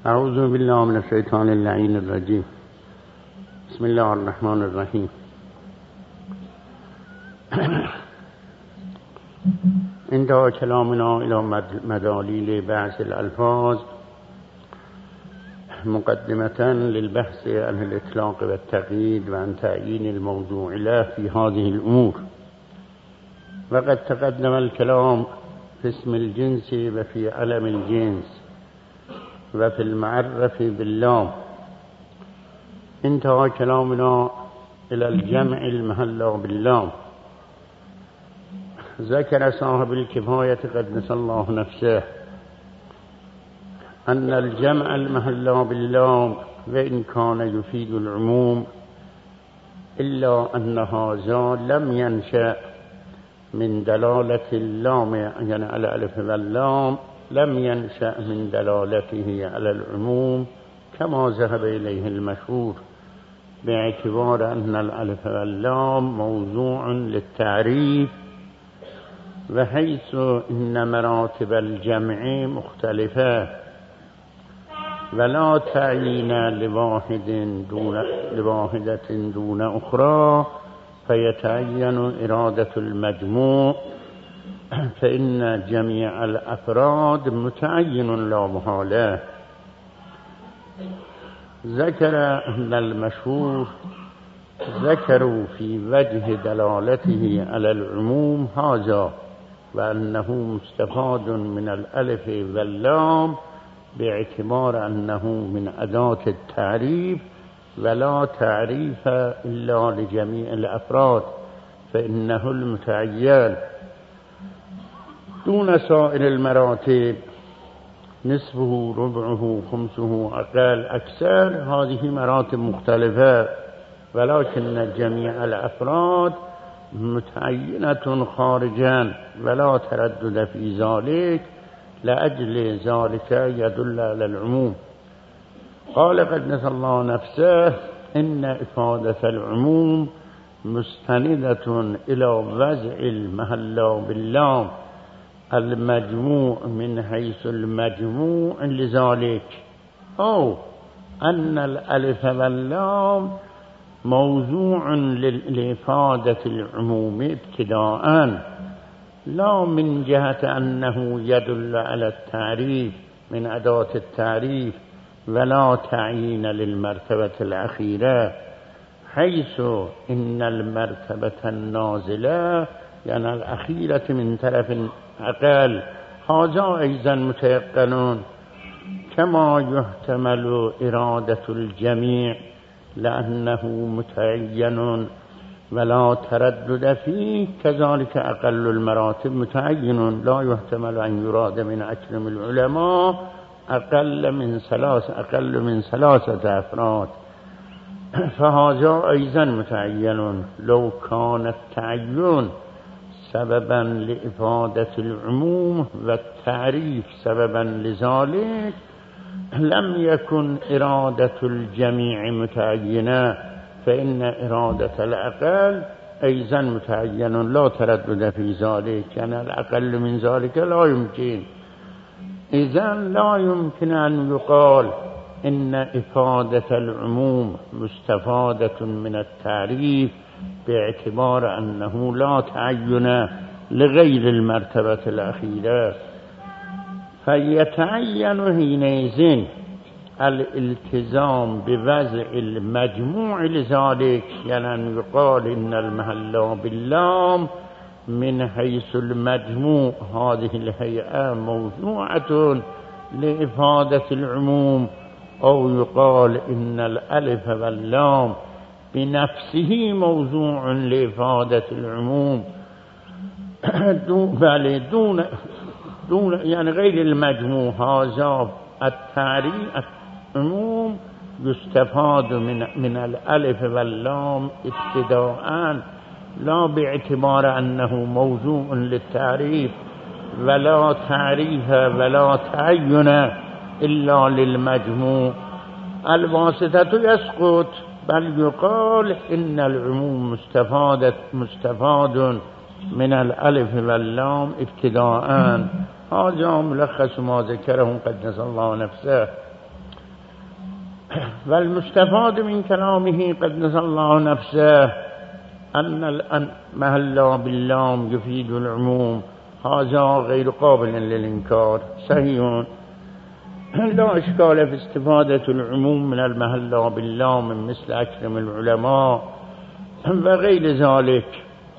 اعوذ بالله من الشیطان اللعین الرجیم. بسم الله الرحمن الرحیم. انتهى كلامنا إلى مداليل بحث الألفاظ مقدمة للبحث عن الإطلاق والتقييد وعن تعيين الموضوع له في هذه الأمور. وقد تقدم الكلام في اسم الجنس وفي علم الجنس وفي المعرف باللام. انتهى كلامنا إلى الجمع المحلى باللام. ذكر صاحب الكفاية قدس الله نفسه أن الجمع المحلى باللام وإن كان يفيد العموم إلا أن هذا لم ينشأ من دلالة اللام، يعني على الألف واللام، لم ينشأ من دلالته على العموم كما ذهب إليه المشهور، باعتبار أن الألف واللام موضوع للتعريف، وحيث إن مراتب الجمع مختلفة ولا تعيين لواحدة دون أخرى، فيتعين إرادة المجموع، فإن جميع الأفراد متعين لا محالة. ذكر أن المشهور ذكروا في وجه دلالته على العموم هذا، وأنه مستفاد من الألف واللام باعتبار أنه من أداة التعريف، ولا تعريف إلا لجميع الأفراد، فإنه المتعين دون سائر المراتب، نصفه ربعه خمسه أقل أكثر، هذه مراتب مختلفة، ولكن جميع الأفراد متعينة خارجا ولا تردد في ذلك، لأجل ذلك يدل على العموم. قال قدس الله نفسه إن إفادة العموم مستندة إلى وضع المحلى باللام المجموع من حيث المجموع لذلك، أو أن الألف واللام موضوع لإفادة العموم ابتداءً، لا من جهة أنه يدل على التعريف من أداة التعريف، ولا تعيين للمرتبة الأخيرة، حيث إن المرتبة النازلة يعني الأخيرة من طرف أقل هذا أيضا متيقنون، كما يحتمل إرادة الجميع لأنه متعين ولا تردد فيه، كذلك أقل المراتب متعين لا يحتمل أن يراد من أكرم العلماء أقل من ثلاثة أفراد، فهذا أيضا متعين. لو كان التعين سببا لإفادة العموم والتعريف سببا لذلك لم يكن إرادة الجميع متعينة، فإن إرادة الأقل أيضا متعين لا تردد في ذلك، يعني الأقل من ذلك لا يمكن. إذن لا يمكن أن يقال إن إفادة العموم مستفادة من التعريف باعتبار أنه لا تعين لغير المرتبة الأخيرة، فيتعين حينئذ الالتزام بوضع المجموع لذلك، يعني أن يقال إن المحلى باللام من حيث المجموع هذه الهيئة موضوعة لإفادة العموم، أو يقال إن الألف واللام بنفسه موضوع لإفادة العموم دون يعني غير المجموع. هذا التعريف العموم يستفاد من الألف واللام ابتداءً، لا باعتبار أنه موضوع للتعريف، ولا تعريف ولا تعين إلا للمجموع. الواسطة يسقط، بل يقال إن العموم مستفاد من الألف واللام ابتداءً. هذا ملخص ما ذكره قدس الله نفسه. والمستفاد من كلامه قدس الله نفسه أن محل باللام يفيد العموم، هذا غير قابل للإنكار، صحيح لا إشكال في استفادة العموم من المحل باللام مثل أكرم العلماء وغير ذلك.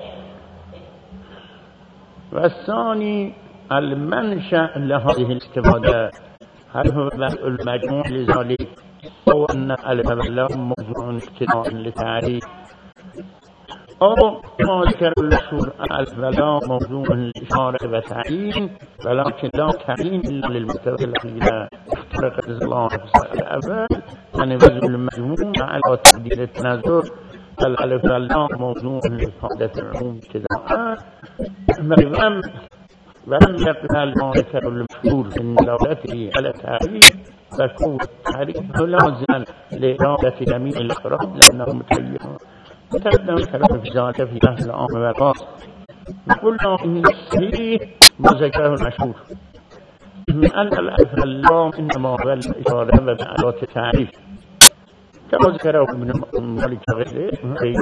والثاني المنشأ لهذه الاستفادة، هل هو المجموع لذلك أو أن المحل موضوع ابتداء لتعريف، أو ما ذكر المشهور الفلا موضوع الإشارة وتعيين، ولكن لا تعيين إلا للمستوى الأخيرة اخترق الله نفسه الأول أن يبذل المجموع على تقدير التنظر. الفلا موضوع لإفادة العموم ابتداء، ولم يقبل ما ذكر المشهور في دلالته على تعريف، فكون تعريفه لازما لإرادة جميع الأفراد لأنه متغير. تقدم كلام في ذلك في أهل العام والخاص. قلنا إن الصحيح ما ذكره المشهور من أن الألف اللام إنما هو الإشارة ومعلومات التعريف، كما ذكره ابن مالك غيره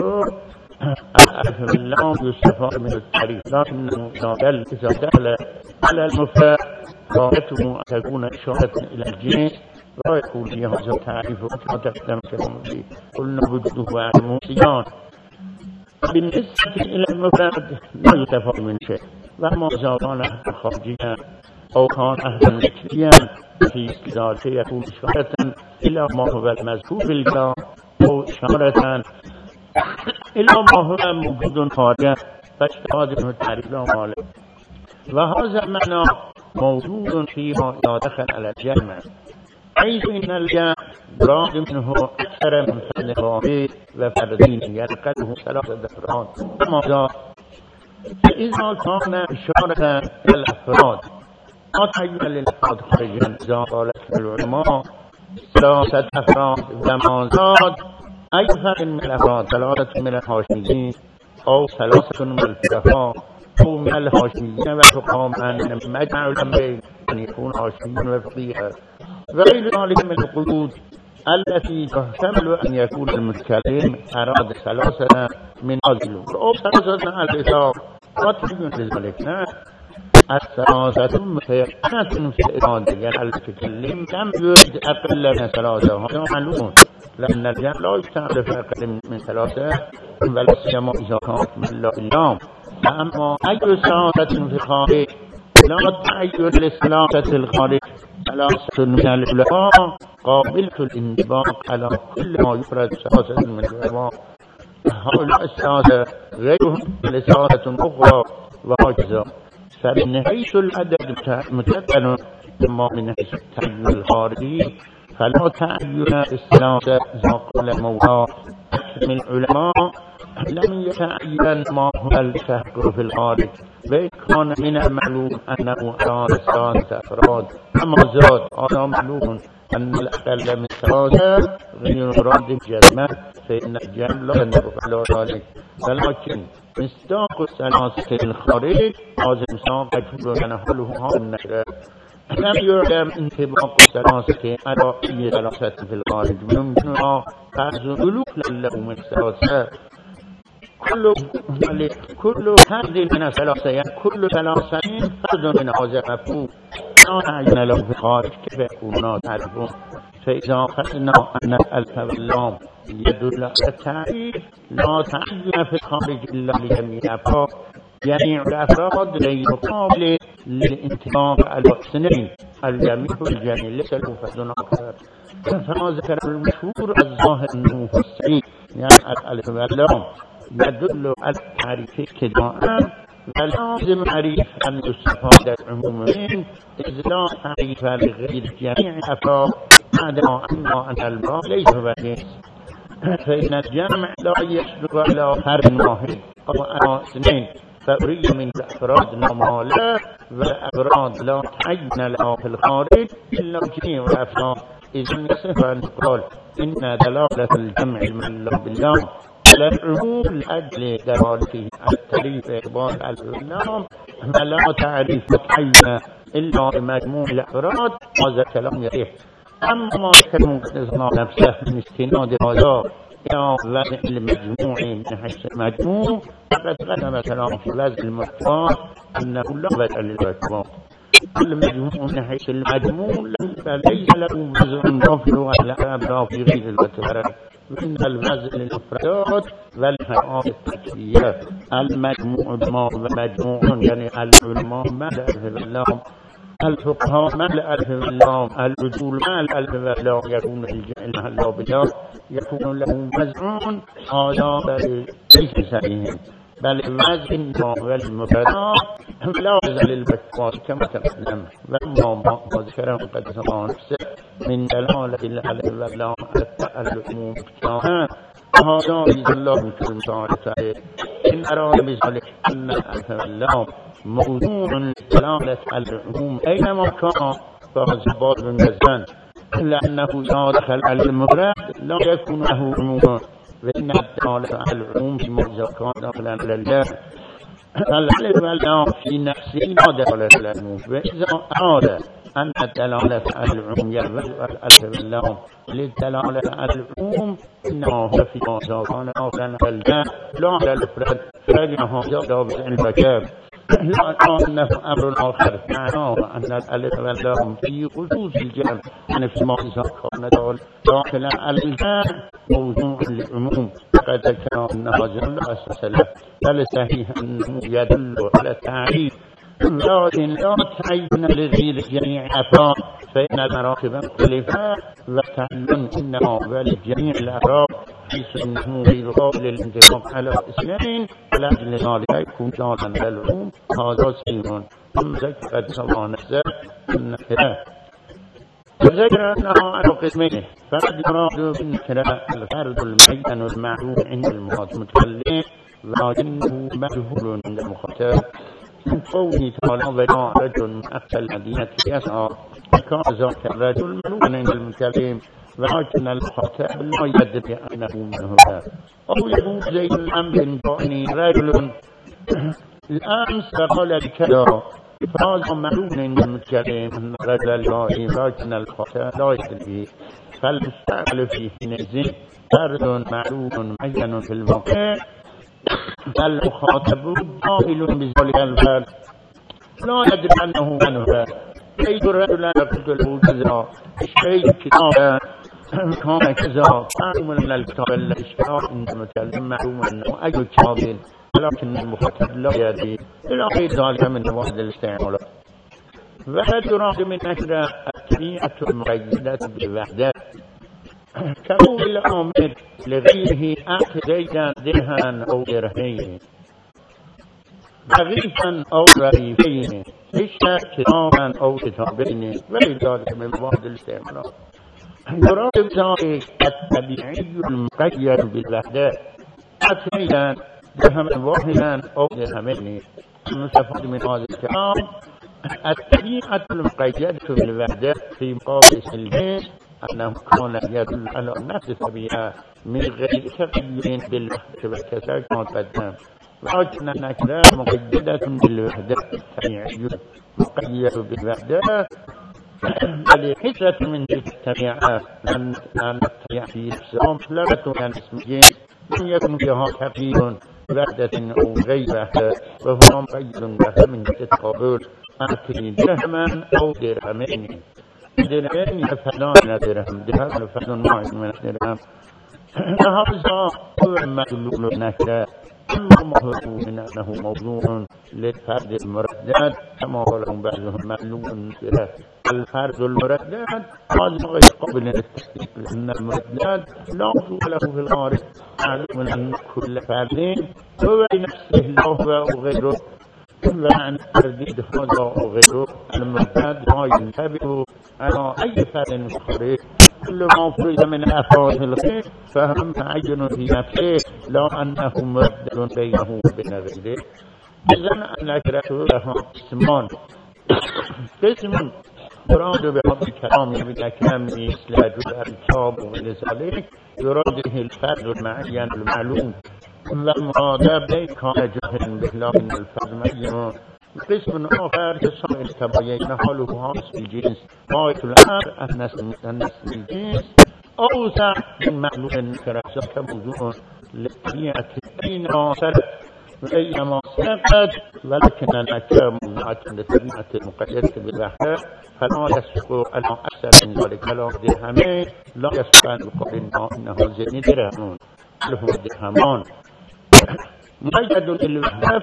الألف اللام يستفاد من التعريف، لكنه إذا دخل على المفرد غايته أن تكون إشارة إلى الجنس لا يكون فيها هذا التعريف كما تقدم كلام فيه. قلنا وجوده وعلمه صيان. بالنسبة إلى المفرد لا يتفاد من شيء، وما كان أهلا خارجيا أو كان أهلا ذكريا في ذلك يكون إشارة إلى ما هو المذكور في الكلام أو إشارة إلى ما هو موجود خارجا، فاستفاد منه التعريف لا مال. وهذا المعنى موجود فيما إذا دخل على الجمع، حيث إن الجمع مراد منه أكثر من فرد واحد وفردين ينقله ثلاثة أفراد. لماذا؟ فإذا كان إشارة إلى الأفراد ما تعين للأفراد خارجا، إذا قالت العلماء ثلاثة أفراد وما زاد أي فرد من الأفراد، ثلاثة من الهاشميين أو ثلاثة من الفقهاء أو من الهاشميين والفقهاء من مجمع الأمرين أن يكون هاشميين وفقيها، غير ذلك من القيود التي تحتمل أن يكون المتكلم أراد ثلاثة من أجله أو ثلاثة على الإطلاق، وتعين لذلك الثلاثة متيقنة في الإرادة، يعني المتكلم لم يرد أقل من ثلاثة، هذا معلوم لأن الجمع لا يستعرف أقل من ثلاثة ولا سيما إذا كانت من لا إلا. أما أي ثلاثة في الخارج لا تعين للثلاثة الخارج، ثلاثة من العلماء قابلة الانطباق على كل ما يفرد ثلاثة من العلماء، هؤلاء الثلاثة غيرهم لثلاثة أخرى وهكذا. فمن حيث العدد متقن، ثم من حيث التعيين الخارجي فلا تعين الثلاثة إذا قال مولاه من العلماء لم يتعين ما هو التحقر في الخارج، بل كان من المعلوم أنه أراد ثلاثة أفراد. أما زاد هذا معلوم أن الأقل من ثلاثة غير مراد الجزمة، فإن الجمع لا ينبغي على ذلك، ولكن مصداق الثلاثة الخارج هذا مصداق يجوز نحله النشر. لم يعلم انطباق الثلاثة على أي ثلاثة في الخارج، يمكنها فرض ألوف له من ثلاثة، كل فرد من ثلاثة، يعني كل ثلاثة فرد من هذا مفهوم لا تعين له في الخارج، كيف يكون تعرفون؟ فإذا أخذنا أن الألف واللام يدل على التعريف لا تعين في الخارج إلا لجميع الأفراد، جميع الأفراد غير قابل للانطباق على الاثنين، الجميع والجميع ليس له فرد آخر. فما ذكر المشهور الظاهر أنه هو الصحيح، يعني الألف واللام يدل على التعريف ابتداء، فلازم تعريف أن يستفاد عموما إذ لا تعريف لغير جميع الأفراد أن الماء ليس بجنس، فإن الجمع لا يصدق على فرد واحد أو على اثنين، فأريد من الأفراد نمالا والأفراد لا تعين لها في الخارج إلا جميع الأفراد. إذن يصح أن يقال إن دلالة الجمع المعلق باللام على العموم لأجل دلالته التعريف إقبال العلام، فلا تعريف متعين إلا بمجموع الأفراد، هذا كلام يصح. اما ما كمقتضى نفسه من استناد هذا یا وضع المجموع من حيث المجموع فقد قدم كلام في وضع المختار انه لا وضع للمجموع. المجموع من حيث المجموع فليس له وضع مفروع على في غير الوتر من الوضع للمفردات والهيئات التكفيرية. المجموع ما ومجموع يعني العلماء مع الألف واللام، الفقهاء مع الألف واللام، الرجول مع الألف واللام يكون الجعل بلا يكون له وزع هذا ليس صحيح، بل وزن والمفردات لا وزن للبكار كما تقدم. وما ما ذكره قد سمع نفسه من دلالة الألف واللام على العموم كان هذا إذا الله مثل تعالى إن أراد بذلك أن الألف واللام موضوع دلالة العموم أينما كان فهذا باب مزن، لأنه إذا دخل على المفرد لا يكون له عموما، وإن الدلالة على العموم في موضع كان داخلا على الله الألف واللام في نفسه لا دلالة على العموم. وإذا أراد أن الدلالة على العموم يرفع الألف واللام للدلالة على العموم إنه في موضع كان داخلا على الله لا على المفرد، فإنه هذا بزعم البكار. لا أنه أمر آخر معناه أن الألف واللام في خصوص الجمع يعني في موضع كان داخلا على الجمع موضوع للعموم، فقد ذكر أنها جمع أساس له، بل صحيح أنه يدل على التعريف لكن لا تعين لغير جميع أفراد، فإن المراتب مختلفة وتعلم إنما ولجميع الأفراد حيث أنه غير قابل للانطباق على اثنين، لأجل ذلك يكون جالا على العموم. هذا سير ثم ذكر سواء نفسه النكرة وذكر أنها على قسمين، فقد يراد بالنكرة الفرد المعين والمعلوم عند المتكلم ولكنه مجهول عند المخاطب. من قوله تعالى وجاء رجل من أقصى المدينة يسعى فكان ذاك الرجل ملوما عند المتكلم ولكن المخاطب لا يدري أنه منه، أو يقول زي الأمر جاءني رجل الأمس فقال بكذا فهذا معلوم عند المتكلم أن الرجل جاء لكن المخاطب لا يدري، فالمستعمل فيه حينئذ فرد معلوم معين في الموقع المخاطب جاهل بذلك الفرد لا يدري أنه من هو. كيف الرجل قلت له كذا اشتريت كتابا كان كذا معلوم أن الكتاب الذي اشتراه عند المتكلم معلوم أنه أي كتاب، ولكن المخاطب لا يدري إلى غير ذلك من واحد الاستعمال. وقد يراد من نشر التبيعة المقيدة بالوحدة كقول الأمر لغيره أعط زيدا درها أو درهين رغيفا أو رغيفين اشتر كتابا أو كتابين وغير ذلك من بعض الاستعمالات. يراد بذلك التبيعي المقيد بالوحدة أعط زيدا درهما واحدا أو درهمين. المستفاد من هذا الكلام التبيعة المقيدة بالوحدة في مقابل الجنس أنه كان يدل على نفس الطبيعة من غير تغيير بالوحدة والكسر كما قدم، ولكن النكرة مقيدة بالوحدة الطبيعية مقيدة بالوحدة ولحسة من تلك الطبيعة أن الطبيعة في نفسها مطلقة عن اسم جنس لم يكن فيها تغيير وحدة أو غيرها، وهو مقيد لها من تتقابل أعطي درهما أو درهمين. درهم يفعلان درهم يفعلان واحد من الدرهم. هذا هو مدلول النكرة. أما هو من أنه موضوع للفرد المردد كما قالهم بعضهم معلوم النكرة. الفرد المردد هذا غير قابل للتصديق لأن المردد لا وجود له في الغالب، معلوم أن كل فرد هو بنفسه لا هو وغيره، وعن ترديد هذا وغيره المردد لا ينتبه على أي فرد خارج. كل ما فرد من أفراد الخير فهم معين في نفسه لا أنه مردد بينه وبين غيره. إذن النكرة لها قسمان. قسم يراد بهذا الكلام بالأكلام مثل جزء الكتاب ولذلك يراد به الفرد المعين المعلوم، والمراد به كان جهل به لكن الفرد معين قسم آخر سائل تباین حالها اسم الجنس غایت الأمر أن اسم الجنس أوسع من معلوم النكرة كموضوع للطبيعة بين آثر وإنما سبقت ولكن النكرة موضوعة للطبيعة المقيدة بالوحدة فلا يسبق على أكثر من ذلك لا درهمين لا يسبق أن يقال إنه زين درهمون بل هو درهمان مقيد بالوحدة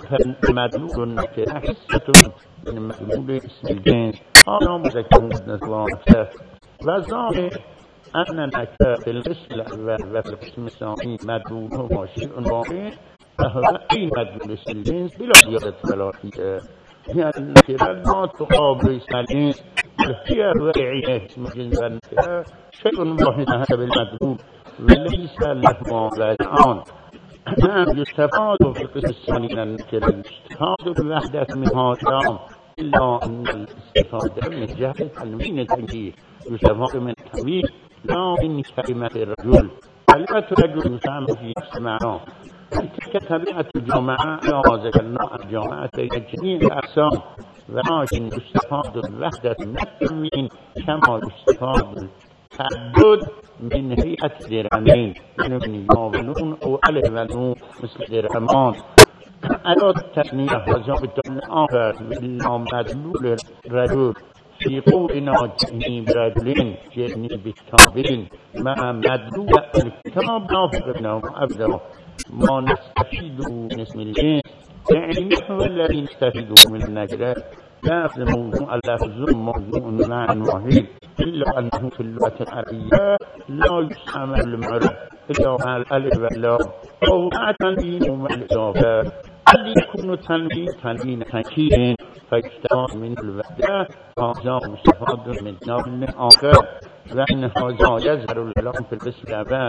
فمدلول النكرة حصة من مدلول اسم الجنس هذا مذكر مذكر نفسه وظاهر أن النكرة في القسم الأول وفي القسم الثاني مدلوله شيء واحد فهو أي مدلول اسم الجنس بلا زيادة ولا نقص هي النكرة لا تقابل اسم الجنس بل هي وعيه اسم الجنس والنكرة شيء واحد حسب المدلول وليس لهما وزعان. نعم يستفاد في القسم الثاني من النكرة يستفاد بالوحدة من هذا إلا أن الاستفادة من جهة تنوين التنكير يستفاد من التنوين لا من كلمة الرجل. كلمة الرجل يسمى في نفس معناه تلك طبيعة الجماعة لا ذكرنا الجماعة بين جميع الأقسام ولكن يستفاد بالوحدة من التنوين كما يستفاد التعدد من هيئة درهمين من يا ونون أو ألف ونون مثل درهمان. ألا التثنية وزابط الآخر من مدلول الرجل في قولنا جئني برجلين جئني بكتابين مع مدلول الكتاب نافقنا أبدا ما نستفيد من اسم الجنس يعني نحن الذي نستفيد من النكرة لفظ موضوع اللفظ موضوع معنى واحد إلا أنه في اللغة العربية لا يستعمل المعرف إلا مع الألف واللام أو مع تنوين ومع الإضافة قد يكون تنوين تنكير فيستفاد من الوحدة هذا مستفاد من نوع آخر وأن هذا يظهر الكلام في القسم الأول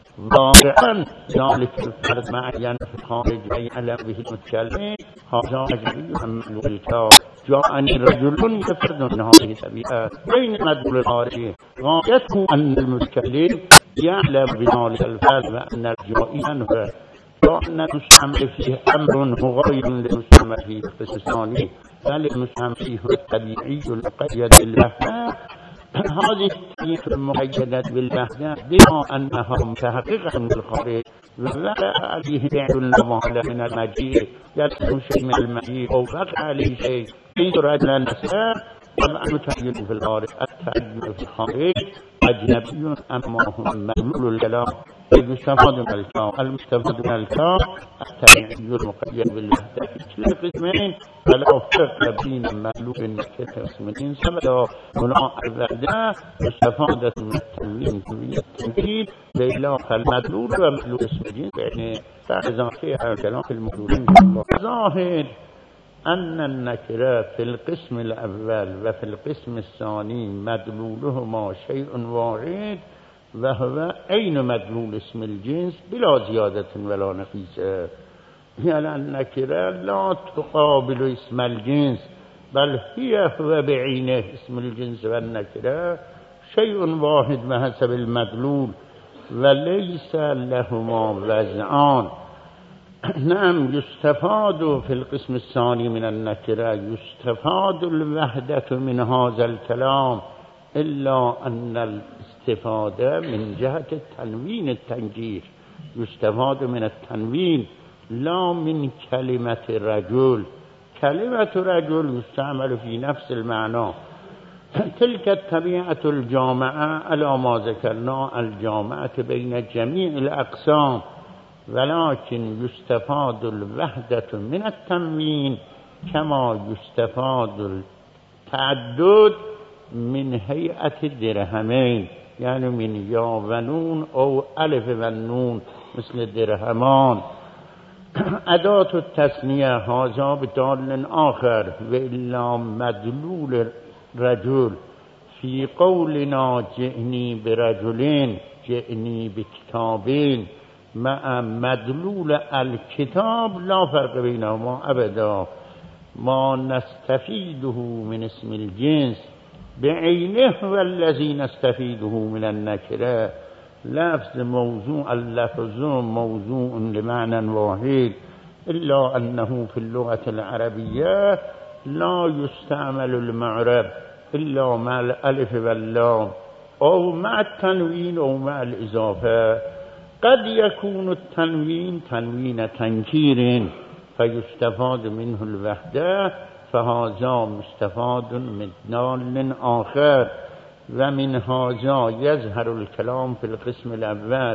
واقعا ذلك الفرد معين في خارج أي علم به المتكلم هذا أجري عن مدلول الكتاب جاءني رجل يفرد من هذه الطبيعة بين مدلول الخارجي غايته أن المتكلم يعلم بذلك الفرد وأن الجائي عنه وأن المستعمل فيه أمر غير للمستعمل فيه القسم الثاني بل المستعمل فيه الطبيعي المقيد بالوحدة. هذه التعريف المقيدة بالوحدة بما أنها متحققة من الخارج ولا عليه فعل المعلى من المجيء يلزم شيء من المجيء أو وقع عليه شيء يراد للنساء طبعا متعين في الخارج. التعين في الخارج أجنبي أما هو مدلول الكلام المستفاد من الكلام المستفاد من الكلام التعين المقيد بالوحدة في كلا قسمين فلا فرق بين مدلول النكرة واسم الجنس ولا هنا الوحدة مستفادة من التنوين في التنكير بإضافة المدلول ومدلول اسم الجنس يعني فإضافة الكلام في المدلولين ظاهر أن النكرة في القسم الأول وفي القسم الثاني مدلولهما شيء واحد وهو أين مدلول اسم الجنس بلا زيادة ولا نقص. يعني النكرة لا تقابل اسم الجنس بل هي هو بعينه اسم الجنس والنكرة شيء واحد بحسب المدلول وليس لهما وزعان. نعم يستفاد في القسم الثاني من النكرة يستفاد الوحدة من هذا الكلام إلا أن الاستفادة من جهة التنوين التنكير يستفاد من التنوين لا من كلمة رجل. كلمة رجل يستعمل في نفس المعنى تلك الطبيعة الجامعة على ما ذكرنا الجامعة بين جميع الأقسام ولكن يستفاد الوحدة من التنوين كما يستفاد التعدد من هيئة الدرهمين يعني من يا ونون أو ألف ونون مثل الدرهمان. أداة التثنية هذا بدال آخر وإلا مدلول رجل في قولنا جئني برجلين جئني بكتابين مع مدلول الكتاب لا فرق بينهما أبدا ما نستفيده من اسم الجنس بعينه والذي نستفيده من النكرة لفظ موضوع اللفظ موضوع لمعنى واحد إلا أنه في اللغة العربية لا يستعمل المعرب إلا مع الألف واللام أو مع التنوين أو مع الإضافة. قد يكون التنوين تنوين تنكير فيستفاد منه الوحدة، فهذا مستفاد من دال آخر. ومن هذا يظهر الكلام في القسم الأول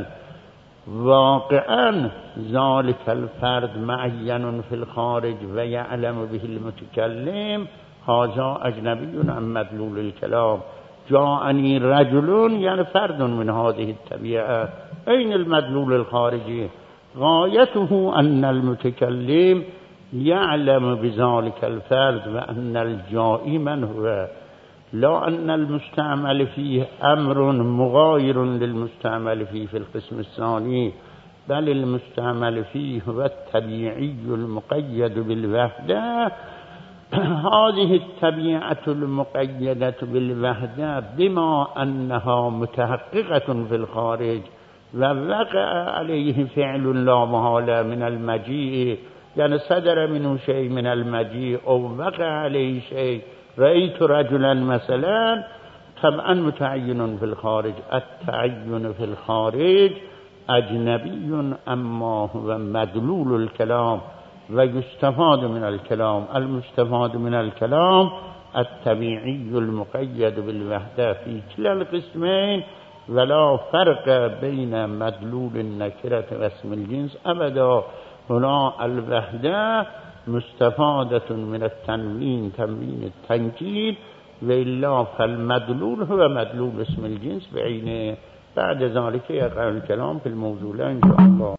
واقعا ذلك الفرد معين في الخارج ويعلم به المتكلم، هذا أجنبي عن مدلول الكلام. جاءني رجل يعني فرد من هذه الطبيعة. أين المدلول الخارجي؟ غايته أن المتكلم يعلم بذلك الفرد وأن الجائي من هو، لا أن المستعمل فيه أمر مغاير للمستعمل فيه في القسم الثاني، بل المستعمل فيه هو الطبيعي المقيد بالوحدة. هذه الطبيعة المقيدة بالوحدة بما أنها متحققة في الخارج ووقع عليه فعل لا محالة من المجيء، يعني صدر منه شيء من المجيء أو وقع عليه شيء، رأيت رجلا مثلا، طبعا متعين في الخارج. التعين في الخارج أجنبي أما هو مدلول الكلام ويستفاد من الكلام. المستفاد من الكلام الطبيعي المقيد بالوحدة في كلا القسمين، ولا فرق بين مدلول النكرة واسم الجنس أبدا. هنا الوحدة مستفادة من التنوين تنوين التنكير، وإلا فالمدلول هو مدلول اسم الجنس بعينه. بعد ذلك يقع الكلام في الموضوع إن شاء الله.